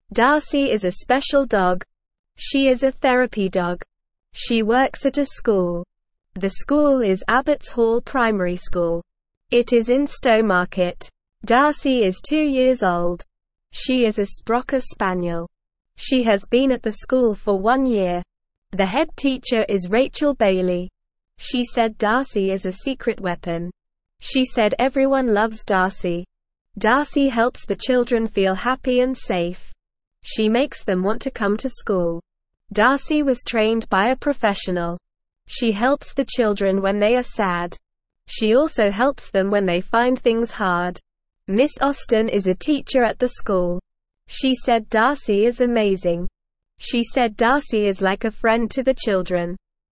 Darcy is a special dog. She is a therapy dog. She works at a school. The school is Abbots Hall Primary School. It is in Stowmarket. Darcy is 2 years old. She is a Sprocker Spaniel. She has been at the school for 1 year. The head teacher is Rachel Bailey. She said Darcy is a secret weapon. She said everyone loves Darcy. Darcy helps the children feel happy and safe. She makes them want to come to school. Darcy was trained by a professional. She helps the children when they are sad. She also helps them when they find things hard. Miss Austin is a teacher at the school. She said Darcy is amazing. She said Darcy is like a friend to the children.